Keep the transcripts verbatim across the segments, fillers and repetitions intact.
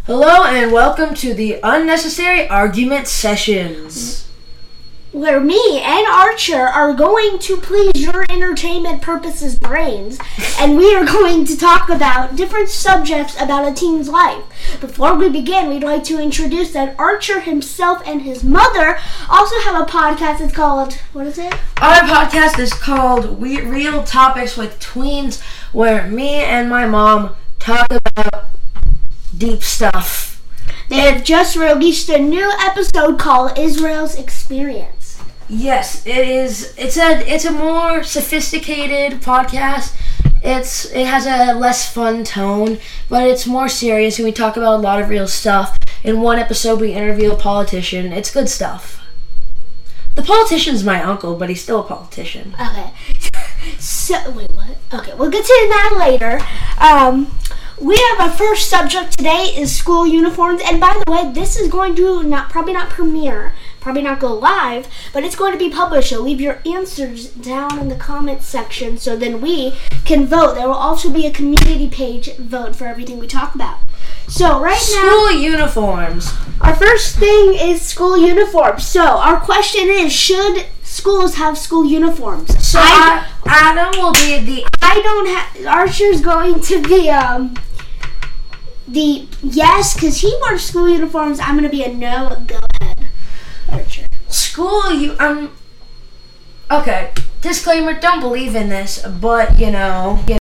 Hello and welcome to the Unnecessary Argument Sessions, where me and Archer are going to please your entertainment purposes brains, and we are going to talk about different subjects about a teen's life. Before we begin, we'd like to introduce that Archer himself and his mother also have a podcast. It's called, what is it? Our podcast is called We Real Topics with Tweens, where me and my mom talk about deep stuff. They have just released a new episode called Israel's Experience. Yes, it is. It's a it's a more sophisticated podcast. It's it has a less fun tone, but it's more serious, and we talk about a lot of real stuff. In one episode, we interview a politician. It's good stuff. The politician's my uncle, but he's still a politician. Okay. So wait, what? Okay, we'll get to that later. Um. We have our first subject today is school uniforms, and by the way, this is going to not probably not premiere, probably not go live, but it's going to be published. So leave your answers down in the comments section, so then we can vote. There will also be a community page vote for everything we talk about. So right school now, school uniforms. Our first thing is school uniforms. So our question is: should schools have school uniforms? So I, Adam will be the. I don't have. Archer's going to be um. The yes, because he wears school uniforms. I'm gonna be a no. Go ahead, Archer. School you um. Okay, disclaimer: don't believe in this, but you know. You know.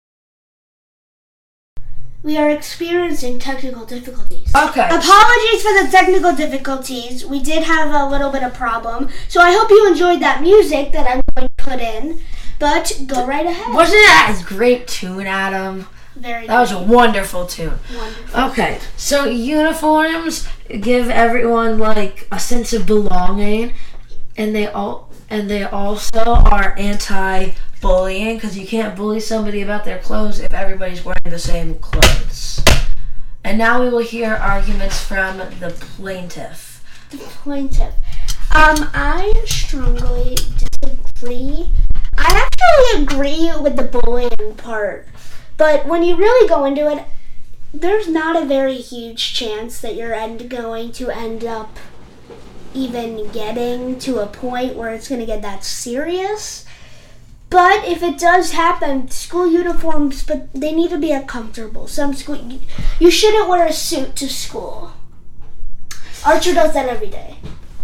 We are experiencing technical difficulties. Okay. Apologies for the technical difficulties. We did have a little bit of problem, so I hope you enjoyed that music that I'm going to put in. But go right ahead. Wasn't that a great tune, Adam? Very that was a wonderful tune. Wonderful. Okay, so uniforms give everyone like a sense of belonging, and they all and they also are anti-bullying because you can't bully somebody about their clothes if everybody's wearing the same clothes. And now we will hear arguments from the plaintiff. The plaintiff. Um, I strongly disagree. I actually agree with the bullying part. But when you really go into it, there's not a very huge chance that you're end going to end up even getting to a point where it's going to get that serious. But if it does happen, school uniforms, but they need to be comfortable. Some school, you shouldn't wear a suit to school. Archer does that every day.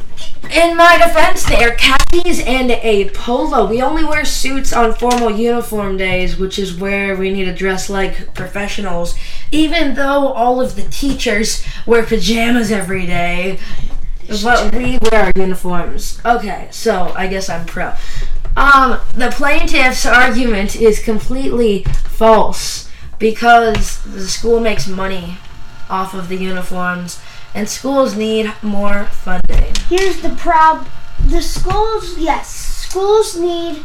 In my defense, they are khakis and a polo. We only wear suits on formal uniform days, which is where we need to dress like professionals. Even though all of the teachers wear pajamas every day, but we wear our uniforms. Okay, so I guess I'm pro. Um, the plaintiff's argument is completely false because the school makes money off of the uniforms. And schools need more funding. Here's the prob. The schools, yes, schools need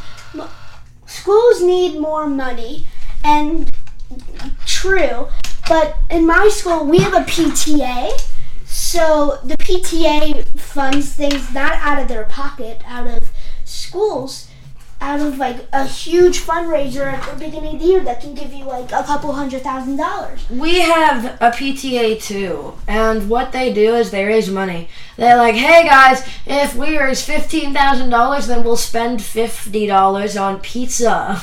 schools need more money, and true. But in my school, we have a P T A, so the P T A funds things not out of their pocket, out of schools, out of like a huge fundraiser at the beginning of the year that can give you like a couple hundred thousand dollars. We have a P T A too, and what they do is they raise money. They're like, hey guys, if we raise fifteen thousand dollars, then we'll spend fifty dollars on pizza.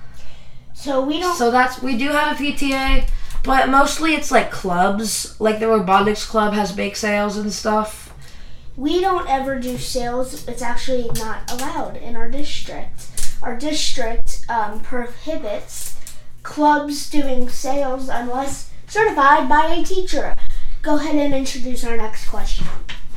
So we don't... So that's, we do have a P T A, but mostly it's like clubs, like the robotics club has bake sales and stuff. We don't ever do sales. It's actually not allowed in our district. Our district um, prohibits clubs doing sales unless certified by a teacher. Go ahead and introduce our next question.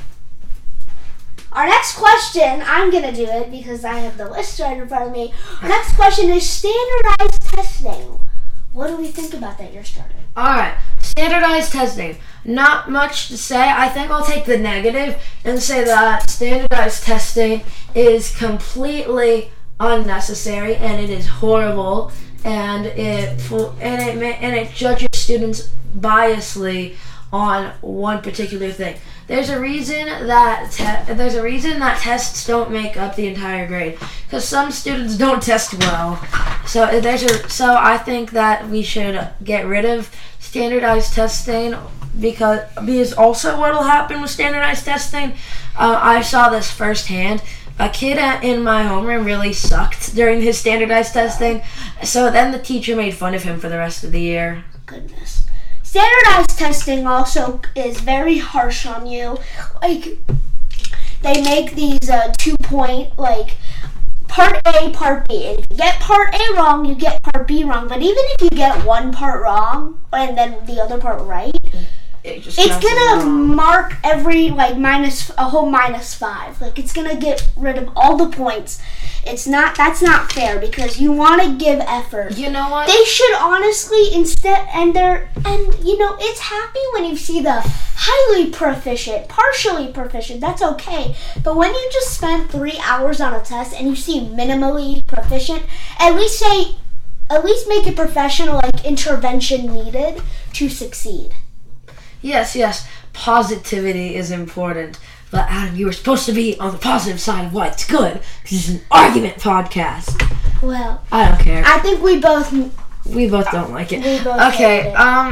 Our next question, I'm going to do it because I have the list right in front of me. Our next question is standardized testing. What do we think about that, your starter? Alright, standardized testing. Not much to say. I think I'll take the negative and say that standardized testing is completely unnecessary and it is horrible and it and it and it judges students biasly on one particular thing. There's a reason that te- there's a reason that tests don't make up the entire grade because some students don't test well. So there's a, so I think that we should get rid of standardized testing because because also what'll happen with standardized testing, uh, I saw this firsthand. A kid at, in my homeroom really sucked during his standardized testing, so then the teacher made fun of him for the rest of the year. Goodness. Standardized testing also is very harsh on you. Like, they make these uh, two-point, like, part A, part B. And if you get part A wrong, you get part B wrong. But even if you get one part wrong and then the other part right, It just it's gonna wrong. mark every, like, minus, a whole minus five. Like, it's gonna get rid of all the points. It's not, that's not fair because you want to give effort. You know what? They should honestly instead, and they're, and you know, it's happy when you see the highly proficient, partially proficient, that's okay. But when you just spend three hours on a test and you see minimally proficient, at least say, at least make it professional, like intervention needed to succeed. Yes, yes. Positivity is important. But Adam, you were supposed to be on the positive side of what's good. Because it's an argument podcast. Well, I don't care. I think we both, We both don't like it. we both Okay, hate it. um,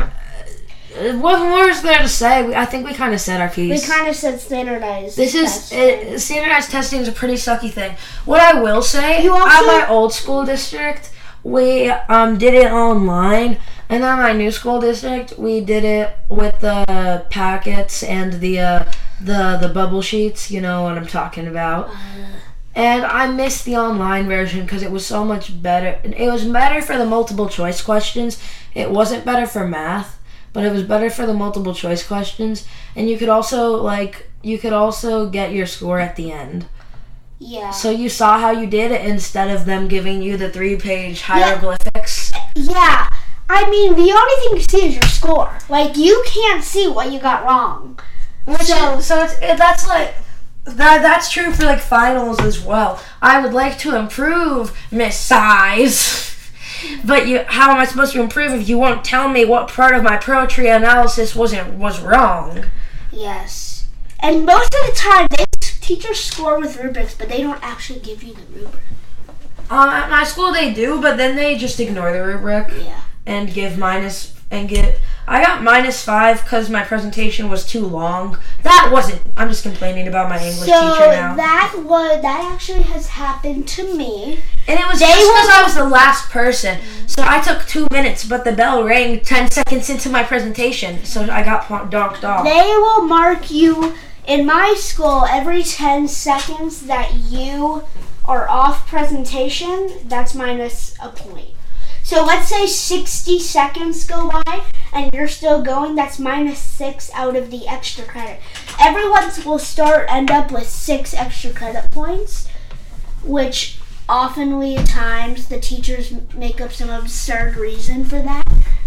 what more is there to say? We- I think we kind of said our We piece. kind of said standardized. This is, testing. it, standardized testing is a pretty sucky thing. What I will say, You also- at my old school district, we um did it online. And then my new school district, we did it with the packets and the uh, the the bubble sheets. You know what I'm talking about. And I missed the online version because it was so much better. It was better for the multiple choice questions. It wasn't better for math, but it was better for the multiple choice questions. And you could also like you could also get your score at the end. Yeah. So you saw how you did it instead of them giving you the three-page hieroglyphics. Yeah. I mean, the only thing you see is your score. Like, you can't see what you got wrong. Which So- is, so it's, it, that's like that. That's true for like finals as well. I would like to improve, Miss Size, but you, how am I supposed to improve if you won't tell me what part of my poetry analysis wasn't was wrong? Yes. And most of the time, they teachers score with rubrics, but they don't actually give you the rubric. Um, at my school they do, but then they just ignore the rubric Yeah. and give minus and get. I got minus five because my presentation was too long. That wasn't. I'm just complaining about my English So teacher now. that was that actually has happened to me. And it was They just because will- I was the last person. So I took two minutes, but the bell rang ten seconds into my presentation. So I got pl- docked off. They will mark you in my school every ten seconds that you are off presentation. That's minus a point. So let's say sixty seconds go by and you're still going. That's minus six out of the extra credit. Everyone will start end up with six extra credit points, which oftenly times the teachers make up some absurd reason for that.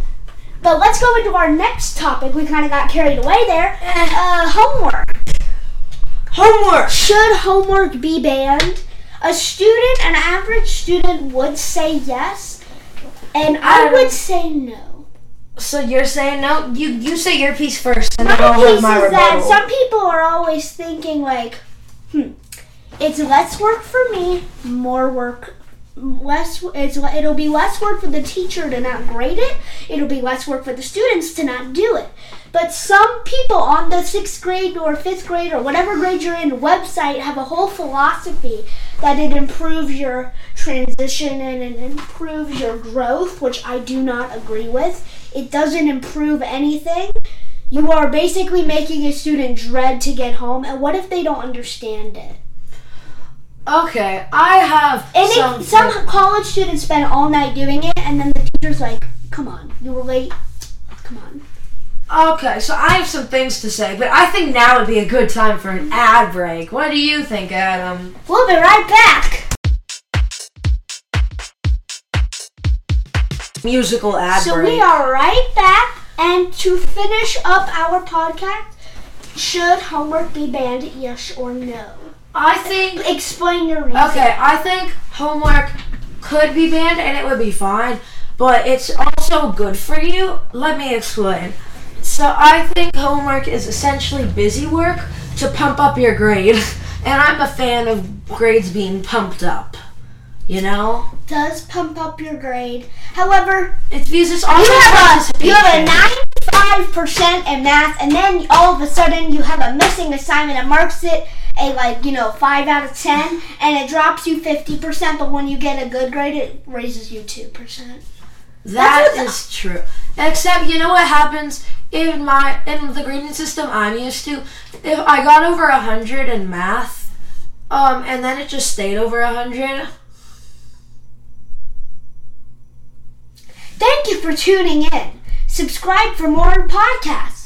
But let's go into our next topic. We kind of got carried away there. Uh, homework. Homework! Should homework be banned? A student, an average student would say yes, and I Um, would say no. So you're saying no? You you say your piece first, and My then I'll piece have my is that rebuttal. some people are always thinking like, hmm, it's less work for me, more work, less. It's it'll be less work for the teacher to not grade it. It'll be less work for the students to not do it. But some people on the sixth grade or fifth grade or whatever grade you're in website have a whole philosophy that it improves your transition and it improves your growth, which I do not agree with. It doesn't improve anything. You are basically making a student dread to get home, and what if they don't understand it? Okay, I have And some. it, some college students spend all night doing it, and then the teacher's like, come on, you were late. Come on. Okay, so I have some things to say, but I think now would be a good time for an ad break. What do you think, Adam? We'll be right back. Musical ad So break. we are right back, and to finish up our podcast, should homework be banned, yes or no? I think. Explain your reason. Okay, I think homework could be banned and it would be fine, but it's also good for you. Let me explain. So I think homework is essentially busy work to pump up your grade, and I'm a fan of grades being pumped up. you know? Does pump up your grade. However, it's because it's all you have a participation. you have a ninety-five percent in math, and then all of a sudden you have a missing assignment that marks it a like you know five out of ten, and it drops you fifty percent. But when you get a good grade, it raises you two percent. That is true. Except you know what happens in my in the grading system I'm used to. If I got over a hundred in math, um, and then it just stayed over a hundred. Thank you for tuning in. Subscribe for more podcasts.